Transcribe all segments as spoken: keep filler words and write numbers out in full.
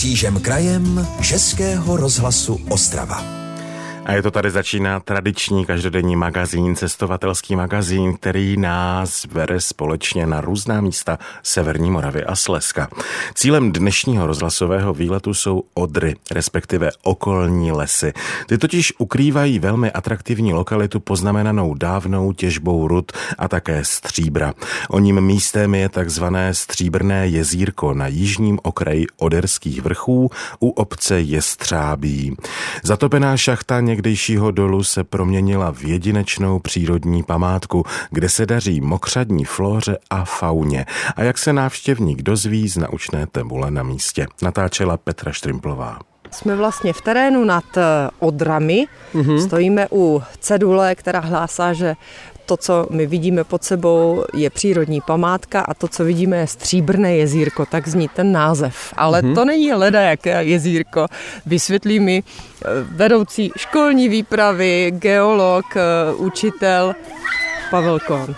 Křížem krajem Českého rozhlasu Ostrava. A je to tady začíná tradiční každodenní magazín, cestovatelský magazín, který nás vede společně na různá místa Severní Moravy a Slezska. Cílem dnešního rozhlasového výletu jsou Odry, respektive okolní lesy. Ty totiž ukrývají velmi atraktivní lokalitu poznamenanou dávnou těžbou rud a také stříbra. Oním místem je takzvané Stříbrné jezírko na jižním okraji Oderských vrchů u obce Jestřábí. Zatopená šachta někdejšího dolu se proměnila v jedinečnou přírodní památku, kde se daří mokřadní flóře a fauně. A jak se návštěvník dozví z naučné tabule na místě. Natáčela Petra Štrimplová. Jsme vlastně v terénu nad Odrami. Mm-hmm. Stojíme u cedule, která hlásá, že to, co my vidíme pod sebou, je přírodní památka a to, co vidíme, je Stříbrné jezírko, tak zní ten název. Ale mm-hmm. to není ledajaké jezírko. Vysvětlí mi vedoucí školní výpravy, geolog, učitel Pavel Kohn.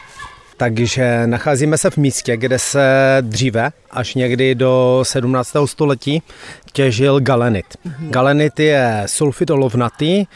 Takže nacházíme se v místě, kde se dříve, až někdy do sedmnáctého století, těžil galenit. Mm-hmm. Galenit je sulfid olovnatý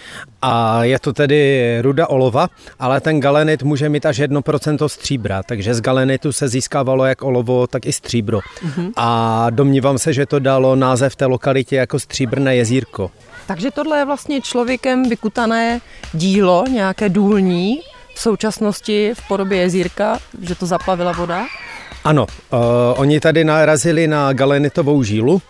a je to tedy ruda olova, ale ten galenit může mít až jedno procento stříbra, takže z galenitu se získávalo jak olovo, tak i stříbro. Mm-hmm. A domnívám se, že to dalo název té lokalitě jako Stříbrné jezírko. Takže tohle je vlastně člověkem vykutané dílo, nějaké důlní, v současnosti v podobě jezírka, že to zaplavila voda? Ano, uh, oni tady narazili na galenitovou žílu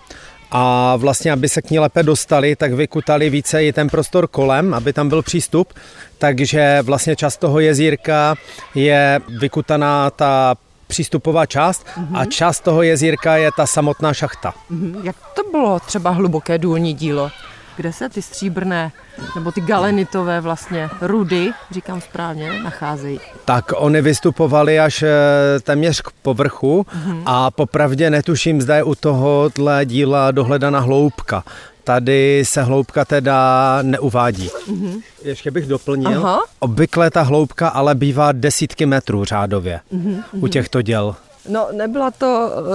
a vlastně, aby se k ní lépe dostali, tak vykutali více i ten prostor kolem, aby tam byl přístup, takže vlastně část toho jezírka je vykutaná ta přístupová část mm-hmm. a část toho jezírka je ta samotná šachta. Mm-hmm. Jak to bylo třeba hluboké důlní dílo? Kde se ty stříbrné nebo ty galenitové vlastně rudy, říkám správně, nacházejí? Tak oni vystupovali až téměř k povrchu mm-hmm. a popravdě netuším, zda je u tohohle díla dohledaná hloubka. Tady se hloubka teda neuvádí. Mm-hmm. Ještě bych doplnil. Aha. Obvykle ta hloubka ale bývá desítky metrů řádově mm-hmm. u těchto děl. No, nebyla to uh,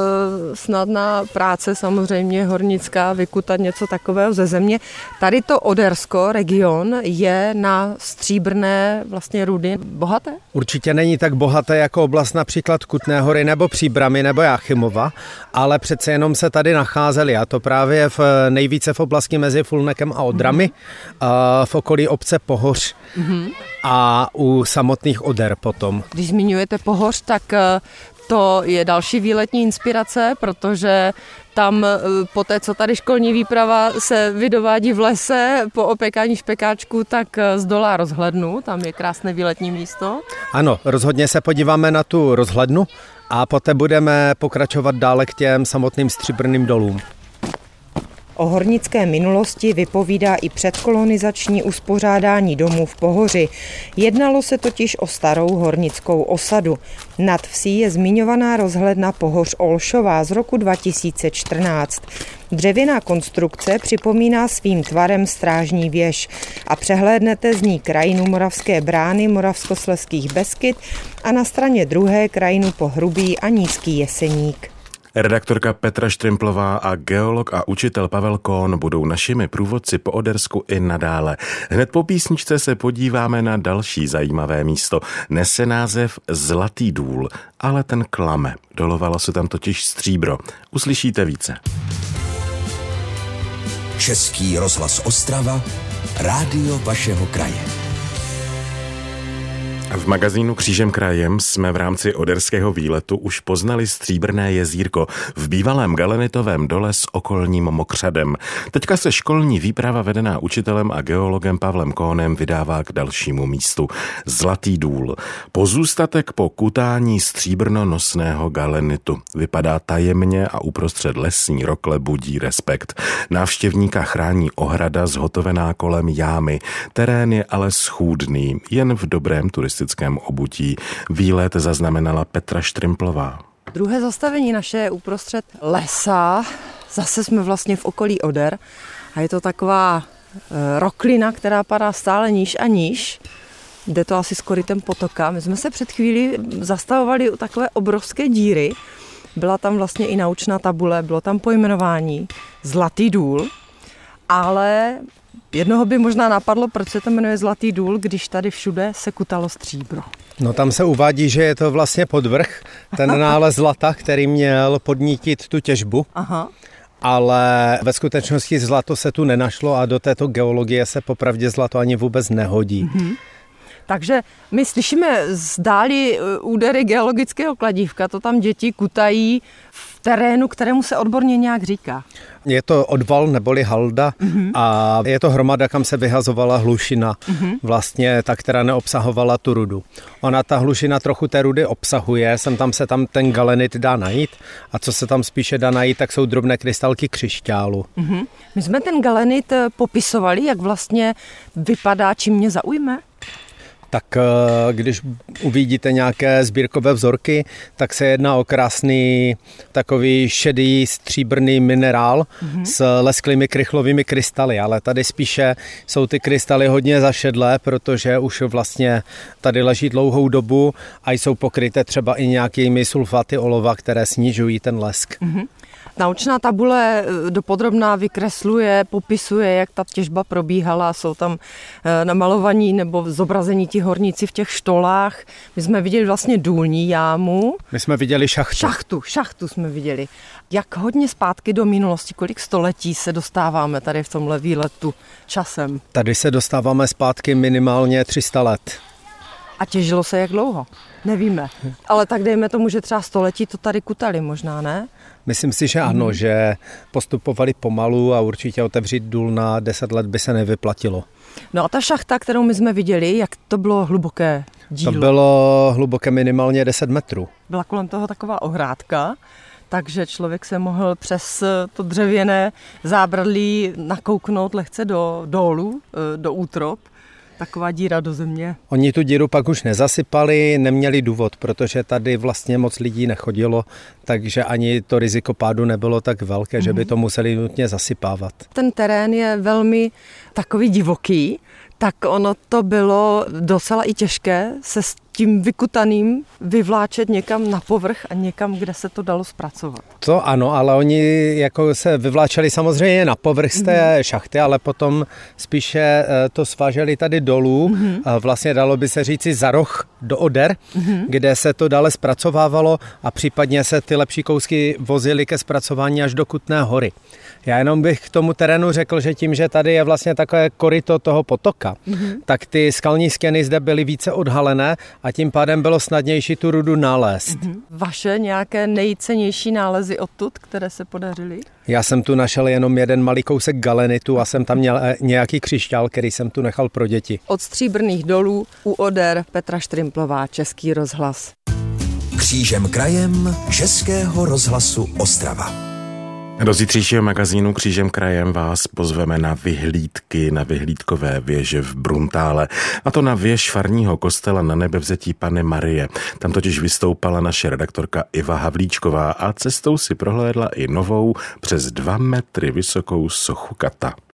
snadná práce samozřejmě hornická, vykutat něco takového ze země. Tady to Odersko, region, je na stříbrné vlastně rudy bohaté? Určitě není tak bohaté jako oblast například Kutné Hory nebo Příbrami nebo Jáchymova, ale přece jenom se tady nacházeli, a to právě v nejvíce v oblasti mezi Fulnekem a Odrami, mm-hmm. uh, v okolí obce Pohoř mm-hmm. a u samotných Oder potom. Když zmiňujete Pohoř, tak uh, to je další výletní inspirace, protože tam po té, co tady školní výprava se vydovádí v lese po opékání špekáčku, tak z dola rozhlednu, tam je krásné výletní místo. Ano, rozhodně se podíváme na tu rozhlednu a poté budeme pokračovat dále k těm samotným stříbrným dolům. O hornické minulosti vypovídá i předkolonizační uspořádání domů v Pohoři. Jednalo se totiž o starou hornickou osadu. Nad vsí je zmiňovaná rozhledna Pohoř Olšová z roku dva tisíce čtrnáct. Dřevěná konstrukce připomíná svým tvarem strážní věž a přehlédnete z ní krajinu Moravské Brány, Moravskoslezských Beskyd a na straně druhé krajinu Pohrubí a Nízký Jeseník. Redaktorka Petra Štrimplová a geolog a učitel Pavel Kohn budou našimi průvodci po Odersku i nadále. Hned po písničce se podíváme na další zajímavé místo. Nese název Zlatý důl, ale ten klame. Dolovalo se tam totiž stříbro. Uslyšíte více. Český rozhlas Ostrava, rádio vašeho kraje. V magazínu Křížem krajem jsme v rámci oderského výletu už poznali Stříbrné jezírko v bývalém galenitovém dole s okolním mokřadem. Teďka se školní výprava vedená učitelem a geologem Pavlem Kohnem vydává k dalšímu místu. Zlatý důl. Pozůstatek po kutání stříbrnonosného galenitu. Vypadá tajemně a uprostřed lesní rokle budí respekt. Návštěvníka chrání ohrada zhotovená kolem jámy. Terén je ale schůdný, jen v dobrém turistickém obutí. Výlet zaznamenala Petra Štrimplová. Druhé zastavení naše je uprostřed lesa. Zase jsme vlastně v okolí Oder a je to taková e, roklina, která padá stále níž a níž. Jde to asi s korytem potoka. My jsme se před chvílí zastavovali u takové obrovské díry byla tam vlastně i naučná tabule, bylo tam pojmenování Zlatý důl, ale jednoho by možná napadlo, proč se to jmenuje Zlatý důl, když tady všude se kutalo stříbro. No tam se uvádí, že je to vlastně podvrch, ten nález zlata, který měl podnítit tu těžbu. Aha. Ale ve skutečnosti zlato se tu nenašlo a do této geologie se popravdě zlato ani vůbec nehodí. Mm-hmm. Takže my slyšíme zdáli údery geologického kladívka, to tam děti kutají v terénu, kterému se odborně nějak říká. Je to odval neboli halda mm-hmm. a je to hromada, kam se vyhazovala hlušina, mm-hmm. vlastně ta, která neobsahovala tu rudu. Ona, ta hlušina trochu té rudy obsahuje, sem tam se tam ten galenit dá najít a co se tam spíše dá najít, tak jsou drobné krystalky křišťálu. Mm-hmm. My jsme ten galenit popisovali, jak vlastně vypadá, čím mě zaujme. Tak když uvidíte nějaké sbírkové vzorky, tak se jedná o krásný takový šedý stříbrný minerál mm-hmm. s lesklými krychlovými krystaly, ale tady spíše jsou ty krystaly hodně zašedlé, protože už vlastně tady leží dlouhou dobu a jsou pokryté třeba i nějakými sulfáty olova, které snižují ten lesk. Mm-hmm. Naučná tabule dopodrobná vykresluje, popisuje, jak ta těžba probíhala, jsou tam namalovaní nebo zobrazení ti horníci v těch štolách. My jsme viděli vlastně důlní jámu. My jsme viděli šachtu. Šachtu, šachtu jsme viděli. Jak hodně zpátky do minulosti, kolik století se dostáváme tady v tomhle výletu časem? Tady se dostáváme zpátky minimálně tři sta let. A těžilo se jak dlouho? Nevíme. Ale tak dejme tomu, že třeba století to tady kutali možná, ne? Myslím si, že ano, hmm. že postupovali pomalu a určitě otevřít důl na deset let by se nevyplatilo. No a ta šachta, kterou my jsme viděli, jak to bylo hluboké dílo? To bylo hluboké minimálně deset metrů. Byla kolem toho taková ohrádka, takže člověk se mohl přes to dřevěné zábradlí nakouknout lehce do dolů, do útrop. Taková díra do země. Oni tu díru pak už nezasypali, neměli důvod, protože tady vlastně moc lidí nechodilo, takže ani to riziko pádu nebylo tak velké, mm-hmm. že by to museli nutně zasypávat. Ten terén je velmi takový divoký, tak ono to bylo docela i těžké se s tím vykutaným vyvláčet někam na povrch a někam, kde se to dalo zpracovat. To ano, ale oni jako se vyvláčeli samozřejmě na povrch z té mm. šachty, ale potom spíše to sváželi tady dolů. Mm. Vlastně dalo by se říci za roh do oder, mm. kde se to dále zpracovávalo a případně se ty lepší kousky vozily ke zpracování až do Kutné Hory. Já jenom bych k tomu terénu řekl, že tím, že tady je vlastně takové koryto toho potoka, mm-hmm. tak ty skalní stěny zde byly více odhalené a tím pádem bylo snadnější tu rudu nalézt. Mm-hmm. Vaše nějaké nejcennější nálezy odtud, které se podařily? Já jsem tu našel jenom jeden malý kousek galenitu a jsem tam měl nějaký křišťál, který jsem tu nechal pro děti. Od Stříbrných dolů u oder Petra Štrimplová, Český rozhlas. Křížem krajem Českého rozhlasu Ostrava. Do zítřejšího magazínu Křížem krajem vás pozveme na vyhlídky na vyhlídkové věže v Bruntále. A to na věž farního kostela Na Nebevzetí Panny Marie. Tam totiž vystoupala naše redaktorka Iva Havlíčková a cestou si prohlédla i novou přes dva metry vysokou sochu kata.